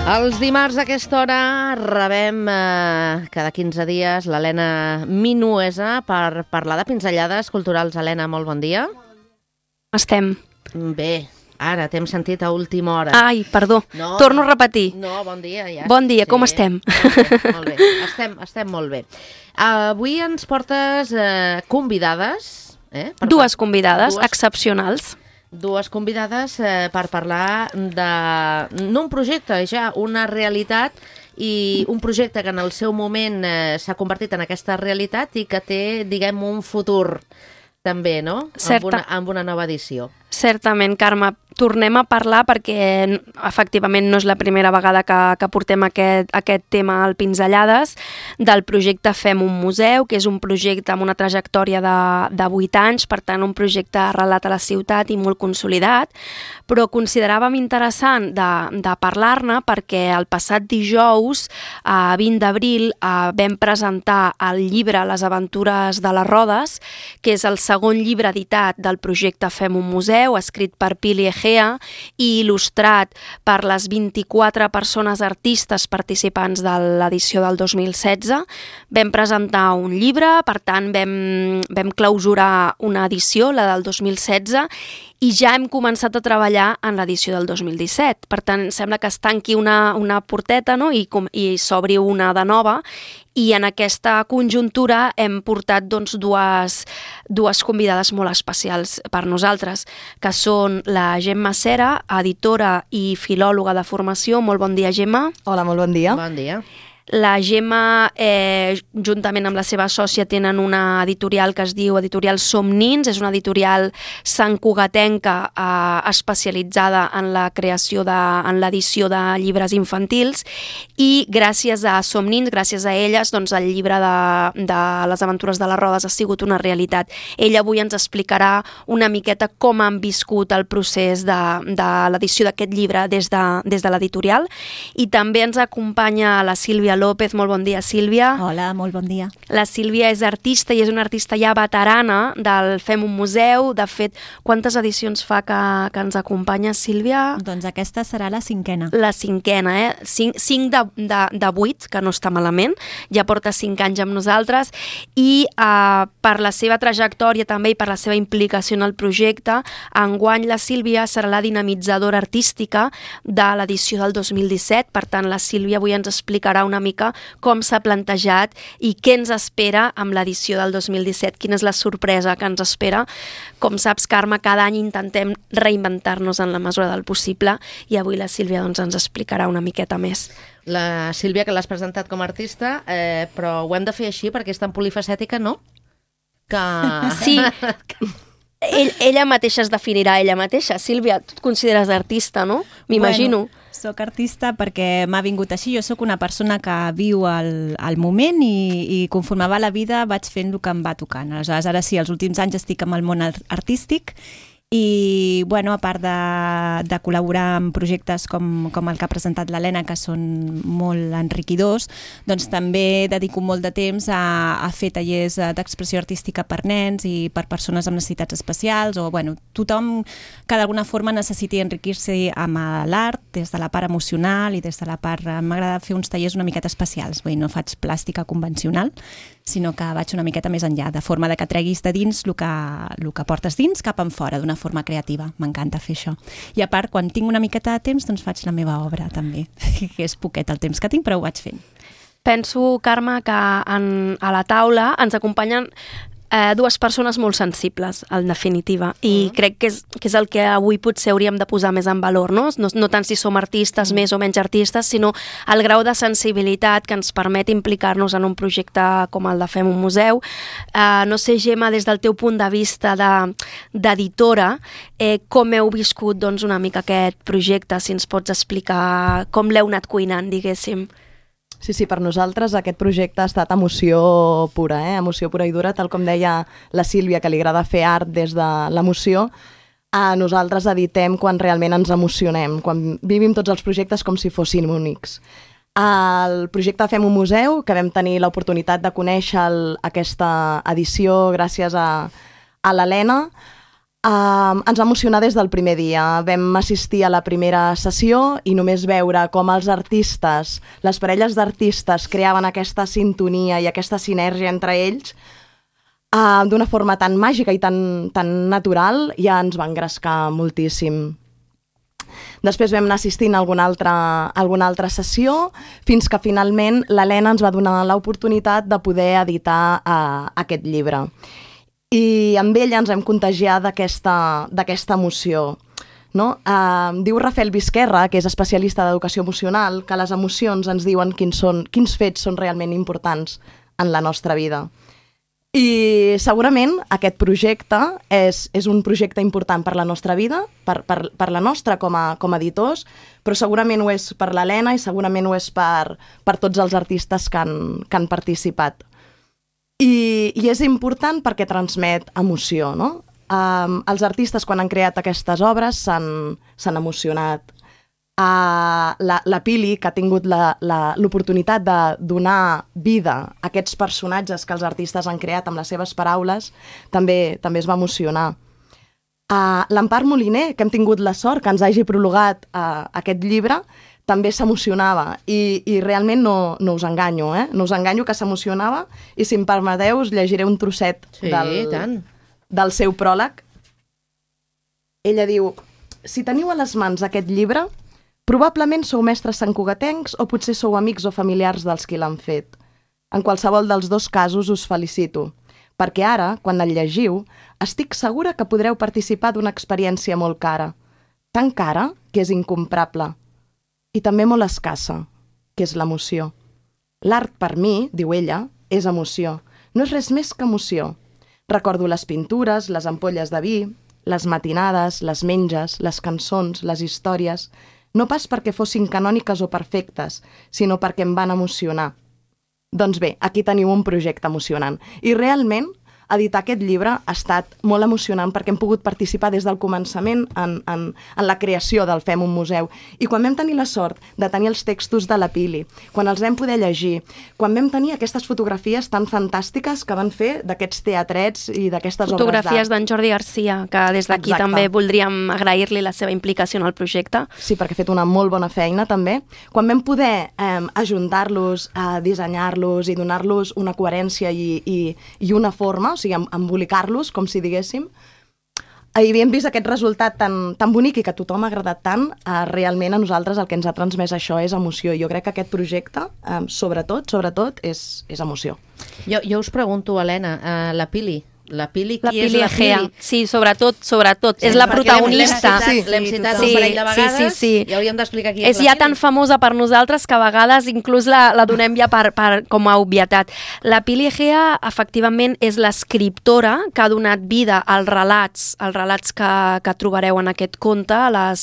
Els dimarts a aquesta hora rebem cada 15 dies l'Helena Minuesa per parlar de pinzellades culturals. Helena, molt bon dia. Estem. Bé, ara t'hem sentit a última hora. Ai, perdó, torno a repetir. No, bon dia. Ja. Bon dia, com estem? Molt bé, estem molt bé. Avui ens portes convidades. Dues convidades excepcionals. Dues convidades per parlar de, no un projecte, ja una realitat, i un projecte que en el seu moment s'ha convertit en aquesta realitat i que té, diguem, un futur també, no? Amb una nova edició. Certament, Carme. Tornem a parlar perquè efectivament no és la primera vegada que portem aquest tema al Pinzellades, del projecte Fem un museu, que és un projecte amb una trajectòria de 8 anys, per tant un projecte arrelat a la ciutat i molt consolidat, però consideràvem interessant de parlar-ne perquè el passat dijous, 20 d'abril, vam presentar el llibre Les aventures de les rodes, que és el segon llibre editat del projecte Fem un museu, escrit per Pili Egea i il·lustrat per les 24 persones artistes participants de l'edició del 2016. Vam presentar un llibre, per tant vam clausurar una edició, la del 2016, i ja hem començat a treballar en l'edició del 2017. Per tant, sembla que es tanqui una porteta, no? I s'obri una de nova, i en aquesta conjuntura hem portat dues convidades molt especials per nosaltres, que són la Gemma Cera, editora i filòloga de formació. Molt bon dia, Gemma. Hola, molt bon dia. Bon dia. La Gemma, juntament amb la seva sòcia, tenen una editorial que es diu Editorial Somnins. És una editorial santcugatenca especialitzada en la creació, en l'edició de llibres infantils, i gràcies a Somnins, gràcies a elles, doncs el llibre de Les aventures de les rodes ha sigut una realitat. Ella avui ens explicarà una miqueta com han viscut el procés de l'edició d'aquest llibre des de l'editorial, i també ens acompanya la Sílvia López. Molt bon dia, Sílvia. Hola, molt bon dia. La Sílvia és artista i és una artista ja veterana del Fem un museu. De fet, quantes edicions fa que ens acompanya, Sílvia? Doncs aquesta serà la 5a. La 5a, 5 de 8, que no està malament. Ja porta 5 anys amb nosaltres, i per la seva trajectòria també i per la seva implicació en el projecte, enguany la Sílvia serà la dinamitzadora artística de l'edició del 2017. Per tant, la Sílvia avui ens explicarà una mica com s'ha plantejat i què ens espera amb l'edició del 2017, quina és la sorpresa que ens espera. Com saps, Carme, cada any intentem reinventar-nos en la mesura del possible, i avui la Sílvia ens explicarà una miqueta més. La Sílvia, que l'has presentat com a artista, però ho hem de fer així perquè és tan polifacètica, no? Sí, ella mateixa es definirà ella mateixa. Sílvia, tu et consideres artista, no? M'imagino. Bueno, soc artista perquè m'ha vingut així. Jo sóc una persona que viu al moment i conforme va la vida vaig fent el que em va tocant. Aleshores, ara sí, els últims anys estic amb el món artístic i, bueno, a part de col·laborar en projectes com el que ha presentat l'Helena, que són molt enriquidors, doncs també dedico molt de temps a fer tallers d'expressió artística per nens i per persones amb necessitats especials, o, bueno, tothom que d'alguna forma necessiti enriquir-se amb l'art, des de la part emocional i des de la part... M'agrada fer uns tallers una miqueta especials. Vull dir, no faig plàstica convencional, sinó que vaig una miqueta més enllà, de forma que treguis de dins el que portes dins cap en fora, d'una forma creativa. M'encanta fer això. I a part, quan tinc una miqueta de temps, doncs faig la meva obra també, que és poquet el temps que tinc, però ho vaig fent. Penso, Carme, que a la taula ens acompanyen dues persones molt sensibles, en definitiva, i crec que és el que avui potser hauríem de posar més en valor, no? No tant si som artistes més o menys artistes, sinó el grau de sensibilitat que ens permet implicar-nos en un projecte com el de Fem un museu. No sé, Gemma, des del teu punt de vista d'editora, com heu viscut doncs, una mica aquest projecte, si ens pots explicar com l'heu anat cuinant, diguéssim. Sí, per nosaltres aquest projecte ha estat emoció pura, emoció pura i dura, tal com deia la Sílvia, que li agrada fer art des de l'emoció. Nosaltres editem quan realment ens emocionem, quan vivim tots els projectes com si fossin únics. El projecte Fem un museu, que vam tenir l'oportunitat de conèixer aquesta edició gràcies a l'Helena, Ens va emocionar des del primer dia. Vam assistir a la primera sessió i només veure com els artistes, les parelles d'artistes creaven aquesta sintonia i aquesta sinergia entre ells d'una forma tan màgica i tan natural, ja ens va engrescar moltíssim. Després vam anar assistint a alguna altra sessió fins que finalment l'Helena ens va donar l'oportunitat de poder editar aquest llibre. I amb ella ens hem contagiat d'aquesta emoció. No? Diu Rafael Vizquerra, que és especialista d'educació emocional, que les emocions ens diuen quins fets són realment importants en la nostra vida. I segurament aquest projecte és un projecte important per la nostra vida, per la nostra com a editors, però segurament ho és per l'Helena i segurament ho és per tots els artistes que han participat. I és important perquè transmet emoció, no? Els artistes, quan han creat aquestes obres, s'han emocionat. La Pili, que ha tingut l'oportunitat de donar vida a aquests personatges que els artistes han creat amb les seves paraules, també es va emocionar. L'Empar Moliner, que hem tingut la sort que ens hagi prologat aquest llibre, també s'emocionava i realment no us enganyo, no us enganyo que s'emocionava i si em permeteu us llegiré un trosset del seu pròleg. Ella diu: si teniu a les mans aquest llibre, probablement sou mestres santcugatencs o potser sou amics o familiars dels qui l'han fet. En qualsevol dels dos casos us felicito, perquè ara, quan el llegiu, estic segura que podreu participar d'una experiència molt cara. Tan cara que és incomparable. I també molt escassa, que és l'emoció. L'art per mi, diu ella, és emoció. No és res més que emoció. Recordo les pintures, les ampolles de vi, les matinades, les menges, les cançons, les històries, no pas perquè fossin canòniques o perfectes, sinó perquè em van emocionar. Doncs bé, aquí teniu un projecte emocionant. I realment, editar aquest llibre ha estat molt emocionant perquè hem pogut participar des del començament en la creació del Fem un museu. I quan vam tenir la sort de tenir els textos de la Pili, quan els vam poder llegir, quan vam tenir aquestes fotografies tan fantàstiques que van fer d'aquests teatrets i d'aquestes obres d'art. Fotografies d'en Jordi Garcia, que des d'aquí també voldríem agrair-li la seva implicació en el projecte. Sí, perquè ha fet una molt bona feina també. Quan vam poder ajuntar-los, dissenyar-los i donar-los una coherència i una forma, o sigui, embolicar-los, com si diguéssim. I havíem vist aquest resultat tan bonic i que a tothom ha agradat tant, realment a nosaltres el que ens ha transmès això és emoció. Jo crec que aquest projecte, sobretot, és emoció. Jo us pregunto, Helena, la Pili qui és la Egea. Pili? Sí, sobretot. És la protagonista. L'hem citat un parell de vegades i hauríem d'explicar qui és la Pili. És ja tan famosa per nosaltres que a vegades inclús la donem ja com a obvietat. La Pili Egea, efectivament, és l'escriptora que ha donat vida als relats que trobareu en aquest conte,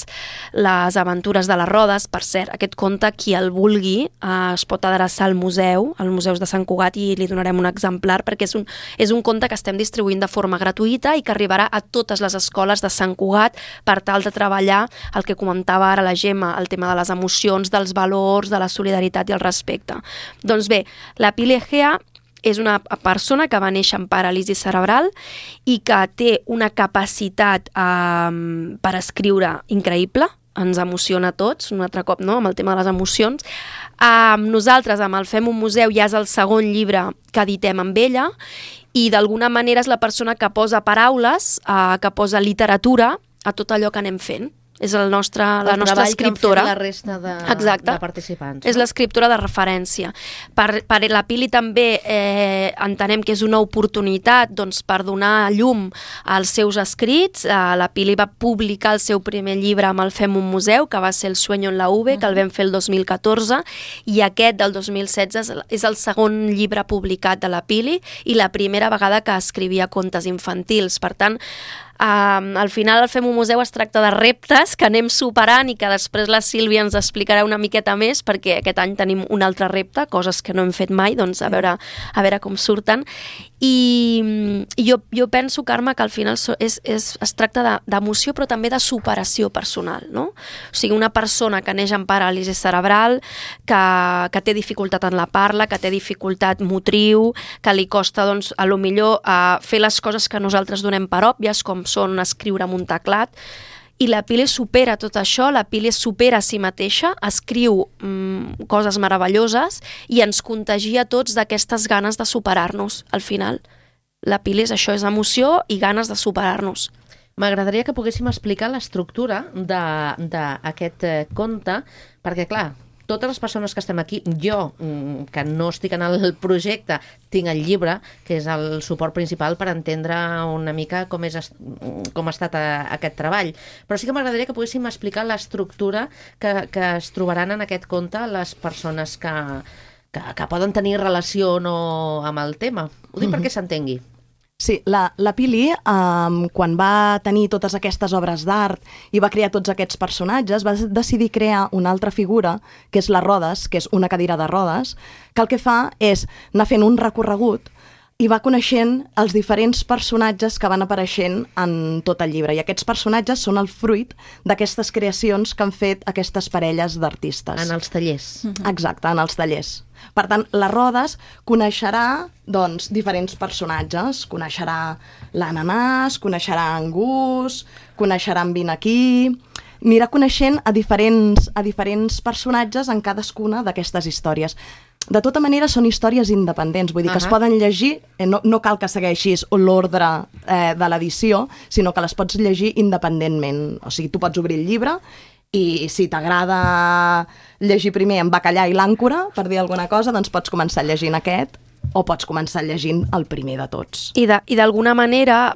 les aventures de les rodes. Per cert, aquest conte, qui el vulgui, es pot adreçar al museu, als museus de Sant Cugat, i li donarem un exemplar, perquè és un conte que estem distribuint de forma gratuïta i que arribarà a totes les escoles de Sant Cugat per tal de treballar el que comentava ara la Gemma, el tema de les emocions, dels valors, de la solidaritat i el respecte. Doncs bé, la Pili Egea és una persona que va néixer amb paràlisi cerebral i que té una capacitat per escriure increïble, ens emociona a tots, un altre cop, no?, amb el tema de les emocions. Nosaltres, amb el Fem un museu, ja és el segon llibre que editem amb ella i d'alguna manera és la persona que posa paraules, que posa literatura a tot allò que anem fent. És la nostra escriptora. La resta de participants. És l'escriptora de referència. Per la Pili també entenem que és una oportunitat per donar llum als seus escrits. La Pili va publicar el seu primer llibre amb el Fem un museu, que va ser El sueño en la V, que el vam fer el 2014, i aquest del 2016 és el segon llibre publicat de la Pili i la primera vegada que escrivia contes infantils. Per tant, al final el Fem un museu es tracta de reptes que anem superant i que després la Sílvia ens explicarà una miqueta més, perquè aquest any tenim un altre repte, coses que no hem fet mai, doncs a veure com surten. I jo penso, Carme, que al final es tracta d'emoció però també de superació personal, no? O sigui, una persona que neix amb paràlisi cerebral, que té dificultat en la parla, que té dificultat motriu, que li costa, doncs, a lo millor fer les coses que nosaltres donem per òbvies, com són escriure amb un teclat, i la Pili supera tot això, la Pili supera a si mateixa, escriu coses meravelloses i ens contagia a tots d'aquestes ganes de superar-nos, al final. La Pili és això, és emoció i ganes de superar-nos. M'agradaria que poguéssim explicar l'estructura d'aquest conte, perquè, clar, totes les persones que estem aquí, jo, que no estic en el projecte, tinc el llibre, que és el suport principal per entendre una mica com ha estat aquest treball. Però sí que m'agradaria que poguéssim explicar l'estructura que es trobaran en aquest conte les persones que poden tenir relació o no amb el tema. Ho dic perquè s'entengui. Sí, la Pili, quan va tenir totes aquestes obres d'art i va crear tots aquests personatges, va decidir crear una altra figura, que és la Rodes, que és una cadira de rodes, que el que fa és anar fent un recorregut i va coneixent els diferents personatges que van apareixent en tot el llibre. I aquests personatges són el fruit d'aquestes creacions que han fet aquestes parelles d'artistes. En els tallers. Exacte, en els tallers. Per tant, la Rodes coneixerà doncs, diferents personatges. Coneixerà l'Ananàs, coneixerà en Gus, coneixerà en Vine aquí... Anirà coneixent a diferents personatges en cadascuna d'aquestes històries. De tota manera, són històries independents, vull dir que es poden llegir, no cal que segueixis l'ordre de l'edició, sinó que les pots llegir independentment. O sigui, tu pots obrir el llibre i si t'agrada llegir primer en Bacallà i l'Àncora, per dir alguna cosa, doncs pots començar llegint aquest o pots començar llegint el primer de tots. I d'alguna manera,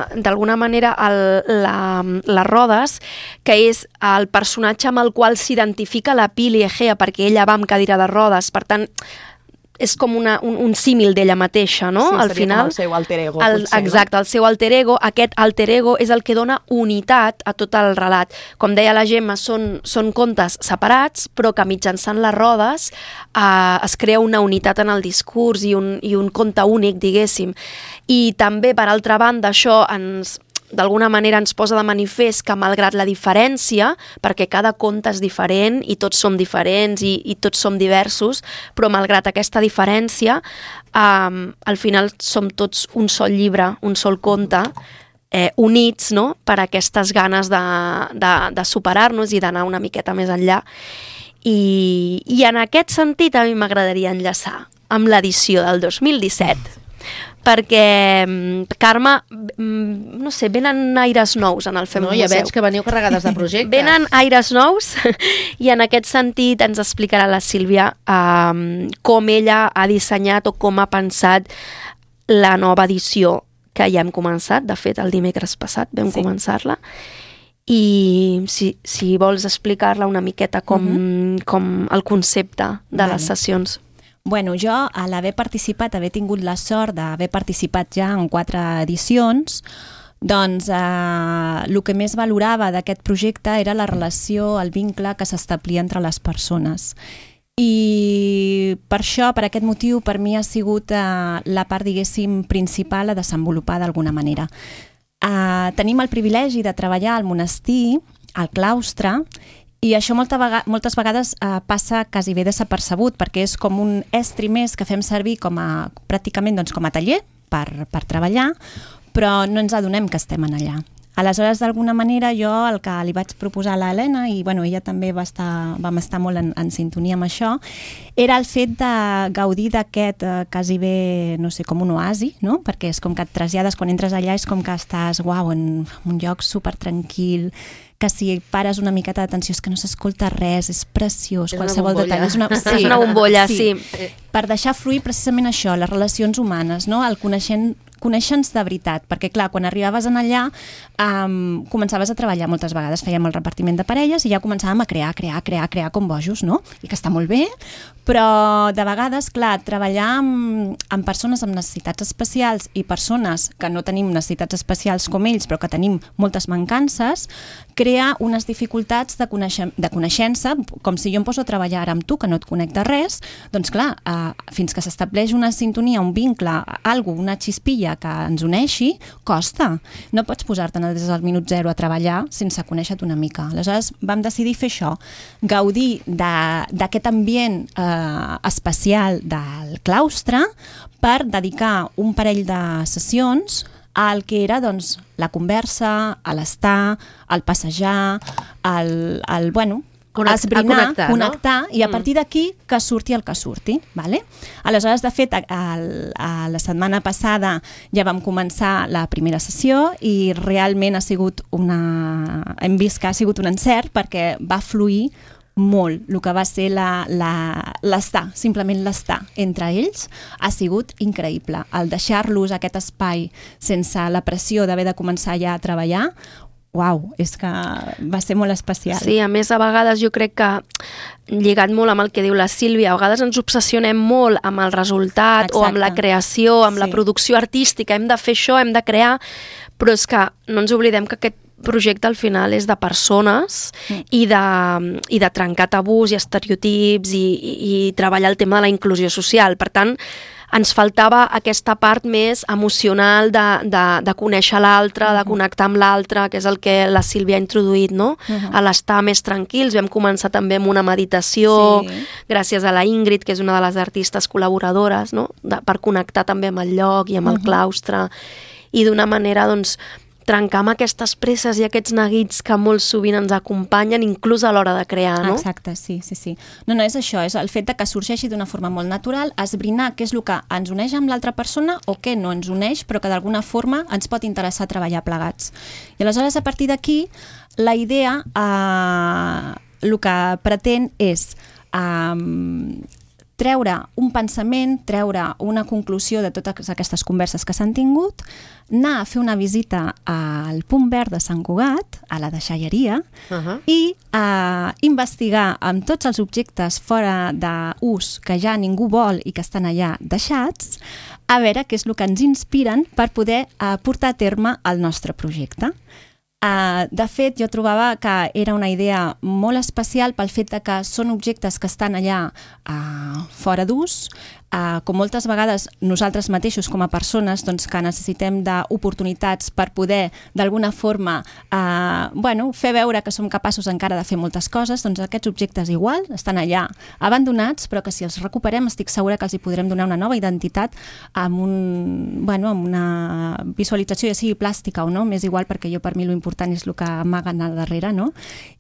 la Rodes, que és el personatge amb el qual s'identifica la Pili Egea, perquè ella va amb cadira de rodes, per tant, és com un símil d'ella mateixa, no? Sí, al seria final, com el seu alter ego, potser, exacte, no? El seu alter ego, aquest alter ego és el que dona unitat a tot el relat. Com deia la Gemma, són contes separats, però que mitjançant les rodes es crea una unitat en el discurs i un conte únic, diguéssim. I també, per altra banda, això d'alguna manera ens posa de manifest que malgrat la diferència, perquè cada conte és diferent i tots som diferents i tots som diversos, però malgrat aquesta diferència, al final som tots un sol llibre, un sol conte, units, no?, per aquestes ganes de superar-nos i d'anar una miqueta més enllà. I en aquest sentit a mi m'agradaria enllaçar amb l'edició del 2017, perquè, Carme, no sé, venen aires nous en el Fem un Museu. Ja veig que veniu carregades de projectes. Venen aires nous i en aquest sentit ens explicarà la Sílvia com ella ha dissenyat o com ha pensat la nova edició que ja hem començat. De fet, el dimecres passat vam començar-la. I si vols explicar-la una miqueta com el concepte de les sessions. Bueno, jo, a l'haver tingut la sort d'haver participat ja en 4 edicions, doncs el que més valorava d'aquest projecte era la relació, el vincle que s'establia entre les persones. I per això, per aquest motiu, per mi ha sigut la part, diguéssim, principal a desenvolupar d'alguna manera. Tenim el privilegi de treballar al monestir, al claustre, i això moltes vegades passa quasi bé desapercebut, perquè és com un estri més que fem servir pràcticament com a taller per treballar, però no ens adonem que estem allà. Aleshores, d'alguna manera, jo el que li vaig proposar a l'Helena, i ella també vam estar molt en sintonia amb això, era el fet de gaudir d'aquest quasi bé, no sé, com un oasi, no? Perquè és com que et trasllades, quan entres allà és com que estàs, en un lloc supertranquil, que si pares una miqueta d'atenció és que no s'escolta res, és preciós, qualsevol detall. És una bombolla, sí. Per deixar fluir precisament això, les relacions humanes, no? El coneixent conèixer-nos de veritat, perquè clar, quan arribaves en allà començaves a treballar moltes vegades, fèiem el repartiment de parelles i ja començàvem a crear com bojos, no? I que està molt bé, però de vegades, clar, treballar amb persones amb necessitats especials i persones que no tenim necessitats especials com ells, però que tenim moltes mancances, crea unes dificultats de coneixença, com si jo em poso a treballar ara amb tu, que no et conec de res, doncs clar, fins que s'estableix una sintonia, un vincle, una xispilla que ens uneixi, costa. No pots posar-te des del minut zero a treballar sense conèixer-te una mica. Aleshores vam decidir fer això, gaudir d'aquest ambient especial del claustre per dedicar un parell de sessions al que era doncs, la conversa, l'estar, el passejar, esbrinar, connectar, no? I a partir d'aquí que surti el que surti. Vale? Aleshores, de fet, la setmana passada ja vam començar la primera sessió i realment hem vist que ha sigut un encert perquè va fluir molt. El que va ser l'estar, simplement l'estar entre ells, ha sigut increïble. El deixar-los aquest espai sense la pressió d'haver de començar ja a treballar, uau, és que va ser molt especial. Sí, a més, a vegades jo crec que, lligat molt amb el que diu la Sílvia, a vegades ens obsessionem molt amb el resultat. Exacte. O amb la creació, amb la producció artística, hem de fer això, hem de crear, però és que no ens oblidem que aquest projecte al final és de persones i de trencar tabús i estereotips i treballar el tema de la inclusió social. Per tant, ens faltava aquesta part més emocional de conèixer l'altre, de connectar amb l'altre, que és el que la Sílvia ha introduït, no? A l'estar més tranquils. Vam començar també amb una meditació, gràcies a la Ingrid, que és una de les artistes col·laboradores, no? Per connectar també amb el lloc i amb el claustre, i d'una manera, doncs, trencar amb aquestes presses i aquests neguits que molt sovint ens acompanyen, inclús a l'hora de crear, no? Exacte, sí. No, és això, és el fet que sorgeixi d'una forma molt natural, esbrinar què és el que ens uneix amb l'altra persona o què no ens uneix, però que d'alguna forma ens pot interessar treballar plegats. I aleshores, a partir d'aquí, la idea, el que pretén és treure un pensament, treure una conclusió de totes aquestes converses que s'han tingut, anar a fer una visita al Punt Verd de Sant Cugat, a la deixalleria, i investigar amb tots els objectes fora d'ús que ja ningú vol i que estan allà deixats, a veure què és el que ens inspiren per poder portar a terme el nostre projecte. De fet, jo trobava que era una idea molt especial pel fet que són objectes que estan allà fora d'ús, com moltes vegades nosaltres mateixos com a persones que necessitem d'oportunitats per poder d'alguna forma fer veure que som capaços encara de fer moltes coses, doncs aquests objectes igual estan allà abandonats, però que si els recuperem estic segura que els hi podrem donar una nova identitat amb una visualització, ja sigui plàstica o no, m'és igual perquè per mi l'important és el que amaguen al darrere, no?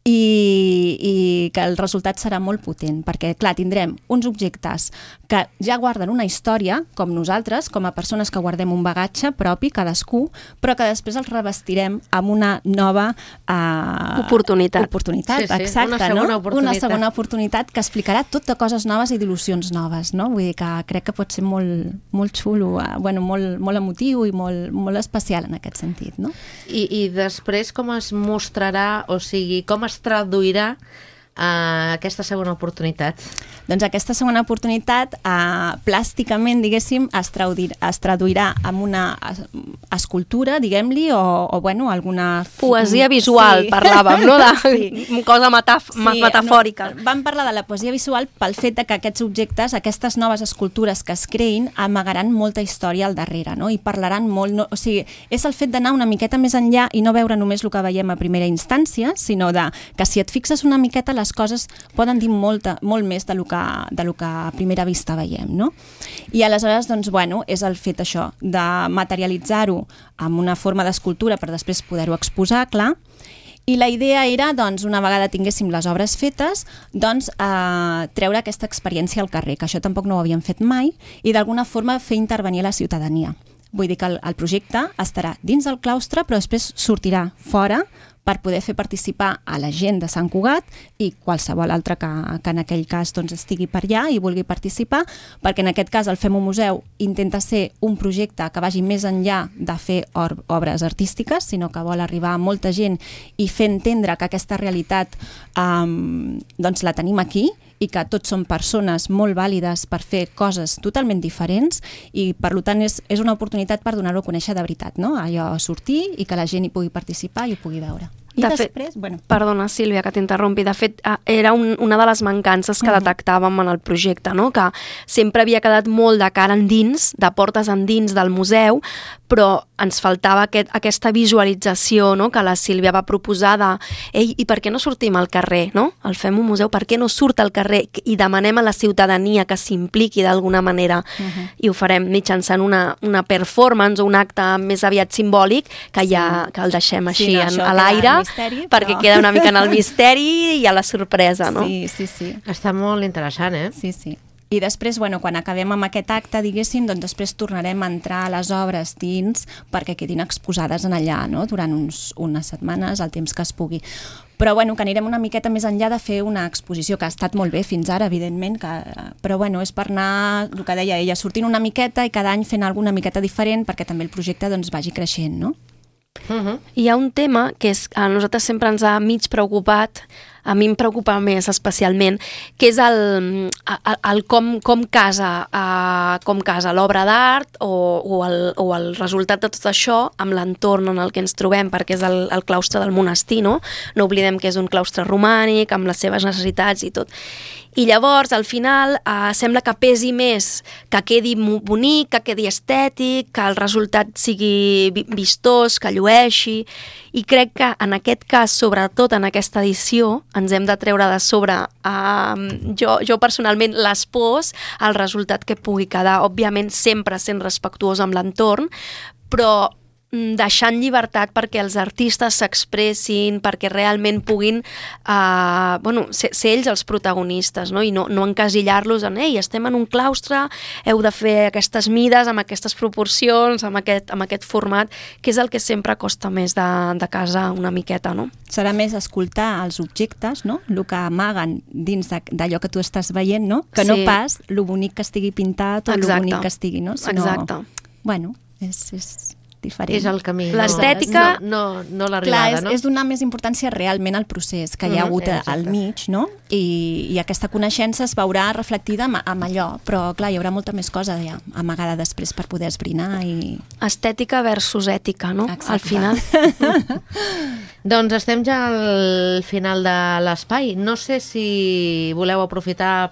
I que el resultat serà molt potent, perquè clar, tindrem uns objectes que ja guarden una història, com nosaltres, com a persones que guardem un bagatge propi, cadascú, però que després els revestirem amb una nova oportunitat. Exacte, una segona oportunitat que explicarà tot de coses noves i d'il·lusions noves, no? Vull dir que crec que pot ser molt xulo, molt emotiu i molt especial en aquest sentit, no? I després com es mostrarà, o sigui, com es traduirà aquesta segona oportunitat? Doncs aquesta segona oportunitat plàsticament, diguéssim, es traduirà en una escultura, diguem-li, o alguna... Poesia visual, parlàvem, no? De cosa metafòrica. Vam parlar de la poesia visual pel fet que aquests objectes, aquestes noves escultures que es creïn, amagaran molta història al darrere, no? I parlaran molt... O sigui, és el fet d'anar una miqueta més enllà i no veure només el que veiem a primera instància, sinó que si et fixes una miqueta les coses poden dir molt més del que a primera vista veiem, no? I aleshores, doncs, és el fet això, de materialitzar-ho amb una forma d'escultura per després poder-ho exposar, clar. I la idea era, doncs, una vegada tinguéssim les obres fetes, doncs, treure aquesta experiència al carrer, que això tampoc no ho havíem fet mai, i d'alguna forma fer intervenir la ciutadania. Vull dir que el projecte estarà dins del claustre, però després sortirà fora per poder fer participar a la gent de Sant Cugat i qualsevol altre que en aquell cas doncs, estigui per allà i vulgui participar, perquè en aquest cas el Fem un Museu intenta ser un projecte que vagi més enllà de fer obres artístiques, sinó que vol arribar a molta gent i fer entendre que aquesta realitat doncs la tenim aquí i que tots són persones molt vàlides per fer coses totalment diferents i per tant és una oportunitat per donar-ho a conèixer de veritat, no? Allò sortir i que la gent hi pugui participar i ho pugui veure. I després, bueno... Perdona, Sílvia, que t'interrompi. De fet, era una de les mancances que detectàvem en el projecte, no? Que sempre havia quedat molt de cara endins, de portes endins del museu, però ens faltava aquesta visualització, no? Que la Sílvia va proposar de ei, i per què no sortim al carrer, no? El Fem un Museu, per què no surt al carrer i demanem a la ciutadania que s'impliqui d'alguna manera i ho farem mitjançant una performance o un acte més aviat simbòlic que ja que el deixem així a l'aire perquè queda una mica en el misteri i a la sorpresa, no? Sí. Està molt interessant, eh? Sí. I després, bueno, quan acabem amb aquest acte, diguéssim, doncs després tornarem a entrar a les obres dins perquè quedin exposades en allà, no? Durant unes setmanes, el temps que es pugui. Però bueno, que anirem una miqueta més enllà de fer una exposició, que ha estat molt bé fins ara, evidentment, però bueno, és per anar, el que deia ella, sortint una miqueta i cada any fent alguna miqueta diferent perquè també el projecte doncs, vagi creixent, no? Hi ha un tema que a nosaltres sempre ens ha mig preocupat, a mi em preocupa més especialment, que és el com casa l'obra d'art o el resultat de tot això amb l'entorn en el que ens trobem, perquè és el claustre del monestir, no? No oblidem que és un claustre romànic, amb les seves necessitats i tot. I llavors, al final, sembla que pesi més, que quedi bonic, que quedi estètic, que el resultat sigui vistós, que llueixi. I crec que en aquest cas, sobretot en aquesta edició, ens hem de treure de sobre, jo personalment, les pors al resultat que pugui quedar. Òbviament, sempre sent respectuós amb l'entorn, però deixant llibertat perquè els artistes s'expressin, perquè realment puguin ser ells els protagonistes, no? I no encasillar-los en ei, estem en un claustre, heu de fer aquestes mides, amb aquestes proporcions, amb aquest format, que és el que sempre costa més de casa una miqueta, no? Serà més escoltar els objectes, no? El que amaguen dins d'allò que tu estàs veient, no? Que no pas lo bonic que estigui pintat o lo bonic que estigui, no? Exacte. Bueno, és diferent. És el camí. L'estètica... No l'arribada, no? És donar més importància realment al procés que hi ha hagut al mig, no? I aquesta coneixença es veurà reflectida amb allò, però clar, hi haurà molta més cosa ja amagada després per poder esbrinar i... Estètica versus ètica, no? Exacte. Al final. Doncs estem ja al final de l'espai. No sé si voleu aprofitar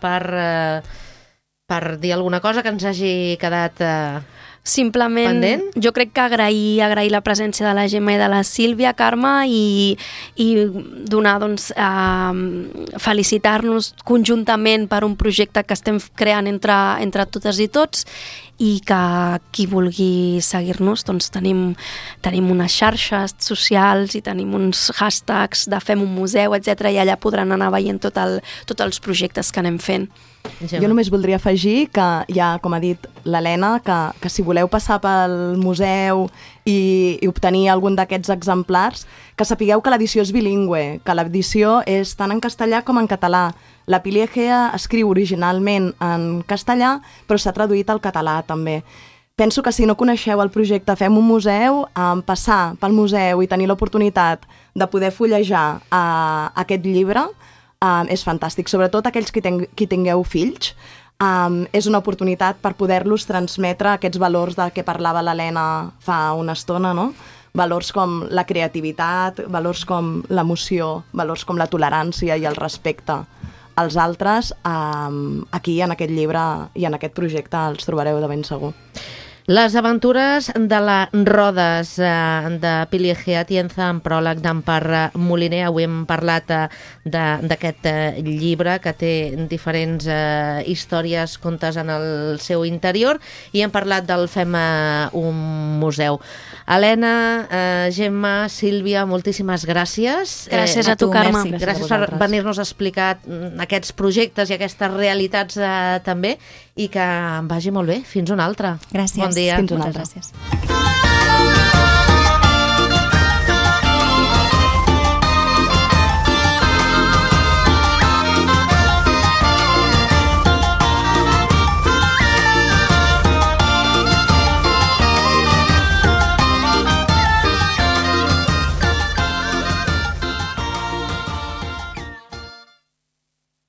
per dir alguna cosa que ens hagi quedat... Simplement, pendent? Jo crec que agrair la presència de la Gemma i de la Sílvia, Carme, i donar, doncs, felicitar-nos conjuntament per un projecte que estem creant entre totes i tots, i que qui vulgui seguir-nos, doncs tenim unes xarxes socials i tenim uns hashtags de Fem un Museu, etc. I allà podran anar veient tots els projectes que anem fent. Jo només voldria afegir que hi ha, com ha dit l'Helena, que si voleu passar pel museu i obtenir algun d'aquests exemplars, que sapigueu que l'edició és bilingüe, que l'edició és tant en castellà com en català. La Pili Egea escriu originalment en castellà, però s'ha traduït al català també. Penso que si no coneixeu el projecte Fem un Museu, passar pel museu i tenir l'oportunitat de poder fullejar aquest llibre és fantàstic, sobretot aquells qui tingueu fills. És una oportunitat per poder-los transmetre aquests valors de què parlava l'Helena fa una estona, no? Valors com la creativitat, valors com l'emoció, valors com la tolerància i el respecte als altres. Aquí, en aquest llibre i en aquest projecte, els trobareu de ben segur. Les aventures de la Rodes, de Pili Egea Atienza, en pròleg d'Empar Moliner. Avui hem parlat d'aquest llibre que té diferents històries, contes en el seu interior, i hem parlat del Fem un Museu. Helena, Gemma, Sílvia, moltíssimes gràcies. Gràcies a tu, Carme. Gràcies per venir-nos a explicar aquests projectes i aquestes realitats també, i que vagi molt bé. Fins una altra. Gràcies. Bon dia. Fins una altra. Gràcies.